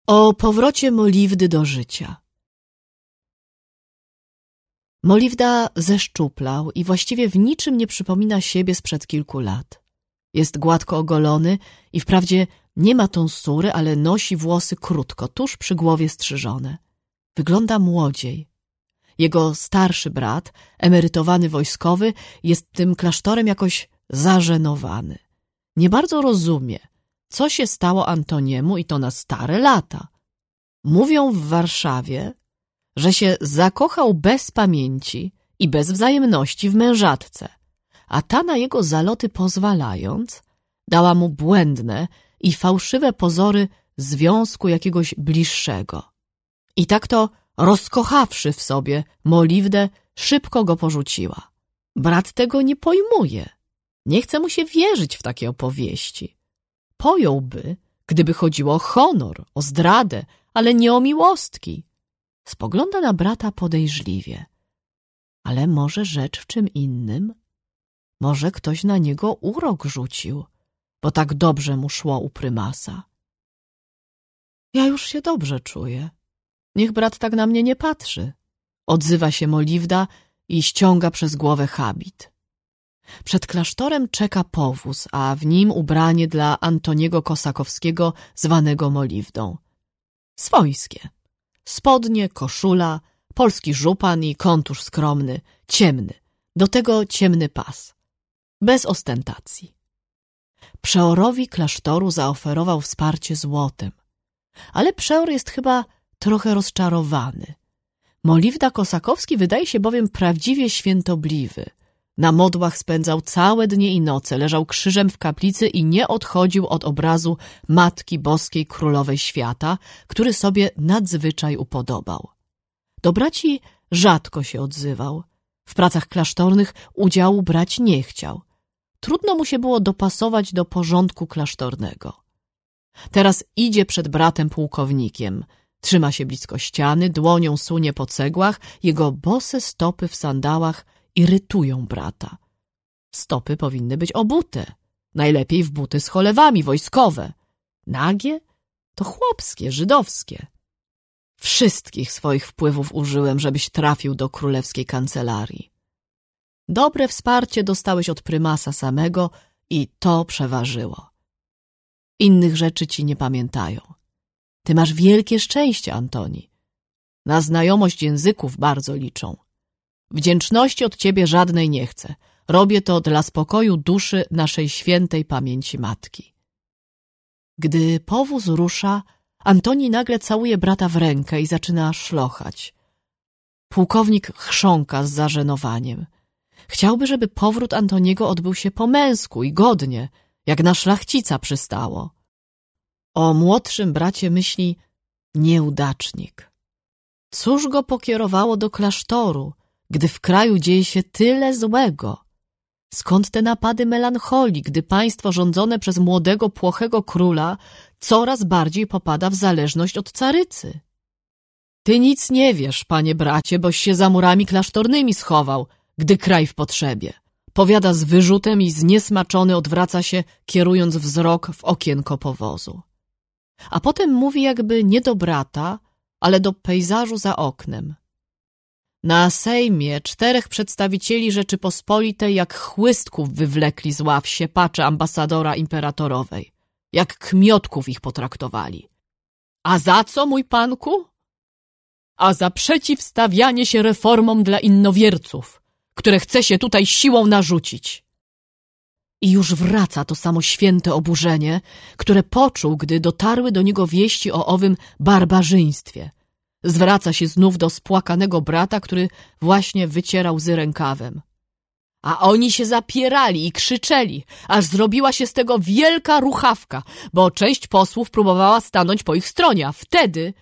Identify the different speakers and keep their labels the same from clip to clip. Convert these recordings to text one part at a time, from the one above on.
Speaker 1: O powrocie Moliwdy do życia. Moliwda zeszczuplał i właściwie w niczym nie przypomina siebie sprzed kilku lat. Jest gładko ogolony i wprawdzie nie ma tonsury, ale nosi włosy krótko, tuż przy głowie strzyżone. Wygląda młodziej. Jego starszy brat, emerytowany wojskowy, jest tym klasztorem jakoś zażenowany. Nie bardzo rozumie, co się stało Antoniemu i to na stare lata. Mówią w Warszawie, że się zakochał bez pamięci i bez wzajemności w mężatce, a ta na jego zaloty pozwalając, dała mu błędne i fałszywe pozory związku jakiegoś bliższego. I tak to, rozkochawszy w sobie Moliwdę, szybko go porzuciła. Brat tego nie pojmuje. Nie chce mu się wierzyć w takie opowieści. Pojąłby, gdyby chodziło o honor, o zdradę, ale nie o miłostki. Spogląda na brata podejrzliwie. Ale może rzecz w czym innym? Może ktoś na niego urok rzucił, bo tak dobrze mu szło u prymasa. Ja już się dobrze czuję. Niech brat tak na mnie nie patrzy. Odzywa się Moliwda i ściąga przez głowę habit. Przed klasztorem czeka powóz, a w nim ubranie dla Antoniego Kosakowskiego, zwanego Moliwdą. Swojskie. Spodnie, koszula, polski żupan i kontusz skromny, ciemny. Do tego ciemny pas. Bez ostentacji. Przeorowi klasztoru zaoferował wsparcie złotem. Ale przeor jest chyba trochę rozczarowany. Moliwda Kosakowski wydaje się bowiem prawdziwie świętobliwy. Na modłach spędzał całe dnie i noce, leżał krzyżem w kaplicy i nie odchodził od obrazu Matki Boskiej Królowej Świata, który sobie nadzwyczaj upodobał. Do braci rzadko się odzywał. W pracach klasztornych udziału brać nie chciał. Trudno mu się było dopasować do porządku klasztornego. Teraz idzie przed bratem pułkownikiem. Trzyma się blisko ściany, dłonią sunie po cegłach, jego bose stopy w sandałach irytują brata. Stopy powinny być obute, najlepiej w buty z cholewami, wojskowe. Nagie? To chłopskie, żydowskie. Wszystkich swoich wpływów użyłem, żebyś trafił do królewskiej kancelarii. Dobre wsparcie dostałeś od prymasa samego i to przeważyło. Innych rzeczy ci nie pamiętają. Ty masz wielkie szczęście, Antoni. Na znajomość języków bardzo liczą. Wdzięczności od ciebie żadnej nie chcę. Robię to dla spokoju duszy naszej świętej pamięci matki. Gdy powóz rusza, Antoni nagle całuje brata w rękę i zaczyna szlochać. Pułkownik chrząka z zażenowaniem. Chciałby, żeby powrót Antoniego odbył się po męsku i godnie, jak na szlachcica przystało. O młodszym bracie myśli nieudacznik. Cóż go pokierowało do klasztoru, gdy w kraju dzieje się tyle złego? Skąd te napady melancholii, gdy państwo rządzone przez młodego, płochego króla coraz bardziej popada w zależność od carycy? Ty nic nie wiesz, panie bracie, boś się za murami klasztornymi schował, gdy kraj w potrzebie. Powiada z wyrzutem i zniesmaczony odwraca się, kierując wzrok w okienko powozu. A potem mówi jakby nie do brata, ale do pejzażu za oknem. Na Sejmie 4 przedstawicieli Rzeczypospolitej jak chłystków wywlekli z ław siepacze ambasadora imperatorowej. Jak kmiotków ich potraktowali. A za co, mój panku? A za przeciwstawianie się reformom dla innowierców, które chce się tutaj siłą narzucić. I już wraca to samo święte oburzenie, które poczuł, gdy dotarły do niego wieści o owym barbarzyństwie. Zwraca się znów do spłakanego brata, który właśnie wycierał łzy rękawem. A oni się zapierali i krzyczeli, aż zrobiła się z tego wielka ruchawka, bo część posłów próbowała stanąć po ich stronie, a wtedy...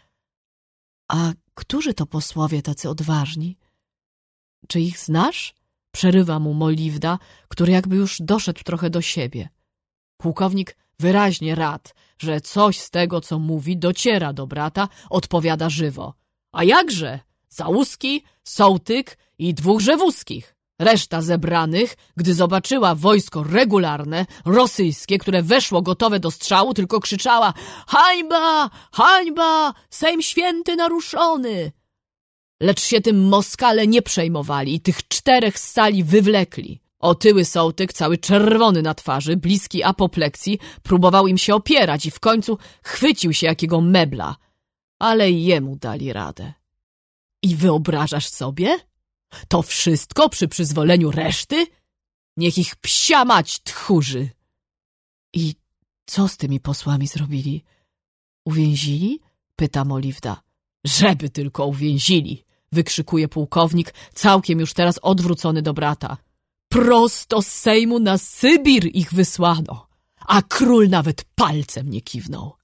Speaker 1: A którzy to posłowie tacy odważni? Czy ich znasz? Przerywa mu Moliwda, który jakby już doszedł trochę do siebie. Pułkownik wyraźnie rad, że coś z tego, co mówi, dociera do brata, odpowiada żywo. A jakże? Załuski, Sołtyk i 2 Rzewuskich. Reszta zebranych, gdy zobaczyła wojsko regularne, rosyjskie, które weszło gotowe do strzału, tylko krzyczała: hańba! Hańba! Sejm Święty naruszony! Lecz się tym Moskale nie przejmowali i tych 4 z sali wywlekli. Otyły sołtyk, cały czerwony na twarzy, bliski apopleksji, próbował im się opierać i w końcu chwycił się jakiego mebla, ale jemu dali radę. I wyobrażasz sobie? To wszystko przy przyzwoleniu reszty? Niech ich psia mać tchórzy! I co z tymi posłami zrobili? Uwięzili? Pyta Moliwda. Żeby tylko uwięzili! Wykrzykuje pułkownik, całkiem już teraz odwrócony do brata. Prosto z Sejmu na Sybir ich wysłano, a król nawet palcem nie kiwnął.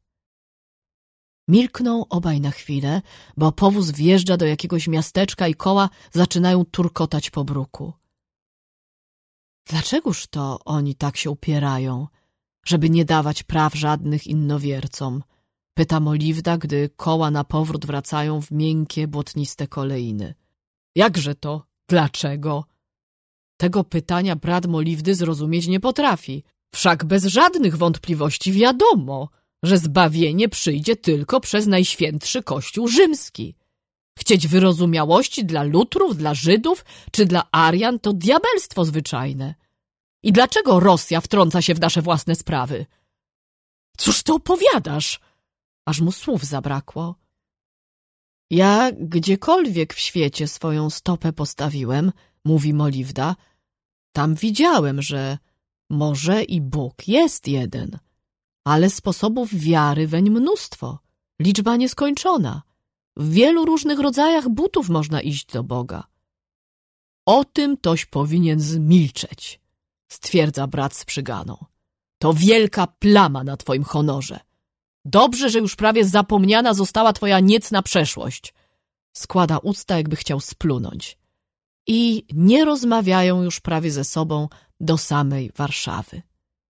Speaker 1: Milkną obaj na chwilę, bo powóz wjeżdża do jakiegoś miasteczka i koła zaczynają turkotać po bruku. Dlaczegoż to oni tak się upierają, żeby nie dawać praw żadnych innowiercom? Pyta Moliwda, gdy koła na powrót wracają w miękkie, błotniste kolejny. Jakże to? Dlaczego? Tego pytania brat Moliwdy zrozumieć nie potrafi. Wszak bez żadnych wątpliwości wiadomo, że zbawienie przyjdzie tylko przez Najświętszy Kościół Rzymski. Chcieć wyrozumiałości dla Lutrów, dla Żydów czy dla Arian to diabelstwo zwyczajne. I dlaczego Rosja wtrąca się w nasze własne sprawy? Cóż ty opowiadasz? Aż mu słów zabrakło. Ja gdziekolwiek w świecie swoją stopę postawiłem, mówi Moliwda, tam widziałem, że może i Bóg jest jeden, ale sposobów wiary weń mnóstwo, liczba nieskończona. W wielu różnych rodzajach butów można iść do Boga. O tym toś powinien zmilczeć, stwierdza brat z przyganą. To wielka plama na twoim honorze. Dobrze, że już prawie zapomniana została twoja niecna przeszłość. Składa usta, jakby chciał splunąć. I nie rozmawiają już prawie ze sobą do samej Warszawy.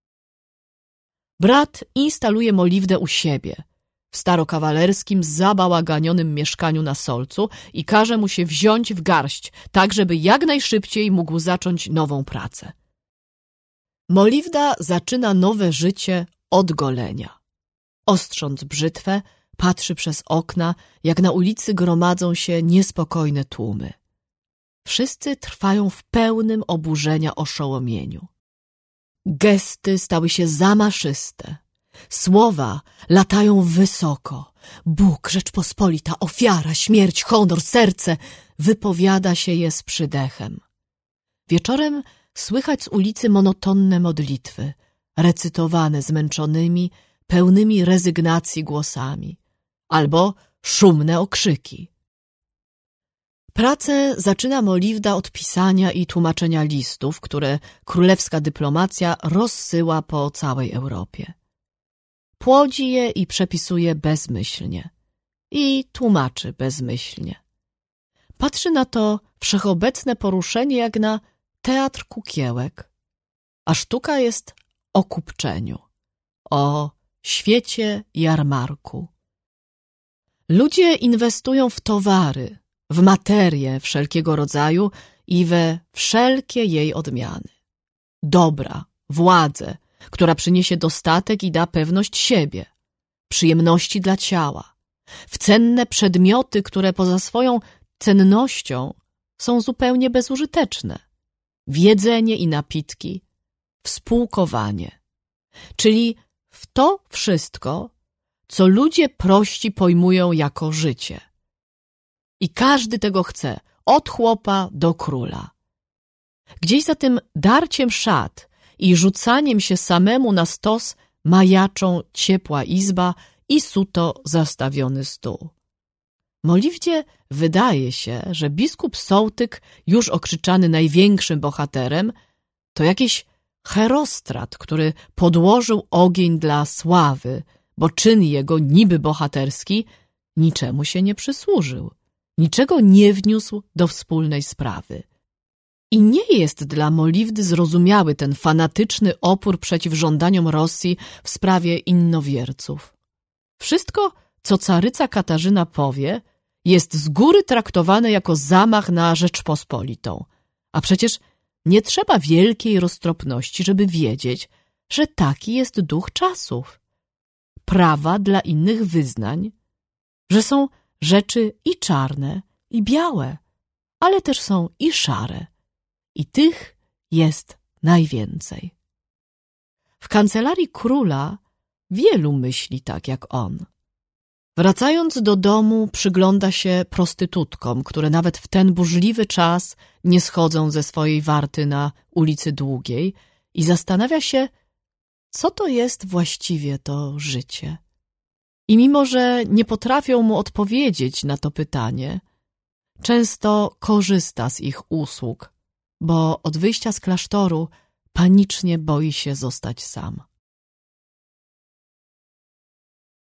Speaker 1: Brat instaluje Moliwdę u siebie, w starokawalerskim, zabałaganionym mieszkaniu na Solcu i każe mu się wziąć w garść, tak żeby jak najszybciej mógł zacząć nową pracę. Moliwda zaczyna nowe życie od golenia. Ostrząc brzytwę, patrzy przez okna, jak na ulicy gromadzą się niespokojne tłumy. Wszyscy trwają w pełnym oburzenia oszołomieniu. Gesty stały się zamaszyste. Słowa latają wysoko. Bóg, Rzeczpospolita, ofiara, śmierć, honor, serce. Wypowiada się je z przydechem. Wieczorem słychać z ulicy monotonne modlitwy, recytowane zmęczonymi, pełnymi rezygnacji głosami, albo szumne okrzyki. Pracę zaczyna Moliwda od pisania i tłumaczenia listów, które królewska dyplomacja rozsyła po całej Europie. Płodzi je i przepisuje bezmyślnie i tłumaczy bezmyślnie. Patrzy na to wszechobecne poruszenie jak na teatr kukiełek, a sztuka jest o kupczeniu, o świecie jarmarku. Ludzie inwestują w towary, w materię wszelkiego rodzaju i we wszelkie jej odmiany. Dobra, władzę, która przyniesie dostatek i da pewność siebie, przyjemności dla ciała, w cenne przedmioty, które poza swoją cennością są zupełnie bezużyteczne, w jedzenie i napitki, w spółkowanie, czyli w to wszystko, co ludzie prości pojmują jako życie. I każdy tego chce, od chłopa do króla. Gdzieś za tym darciem szat i rzucaniem się samemu na stos majaczą ciepła izba i suto zastawiony stół. Moliwdzie wydaje się, że biskup Sołtyk, już okrzyczany największym bohaterem, to jakiś herostrat, który podłożył ogień dla sławy, bo czyn jego niby bohaterski niczemu się nie przysłużył, niczego nie wniósł do wspólnej sprawy. I nie jest dla Moliwdy zrozumiały ten fanatyczny opór przeciw żądaniom Rosji w sprawie innowierców. Wszystko, co caryca Katarzyna powie, jest z góry traktowane jako zamach na Rzeczpospolitą, a przecież Nie trzeba wielkiej roztropności, żeby wiedzieć, że taki jest duch czasów. Prawa dla innych wyznań, że są rzeczy i czarne, i białe, ale też są i szare. I tych jest najwięcej. W kancelarii króla wielu myśli tak jak on. Wracając do domu, przygląda się prostytutkom, które nawet w ten burzliwy czas nie schodzą ze swojej warty na ulicy Długiej i zastanawia się, co to jest właściwie to życie. I mimo, że nie potrafią mu odpowiedzieć na to pytanie, często korzysta z ich usług, bo od wyjścia z klasztoru panicznie boi się zostać sam.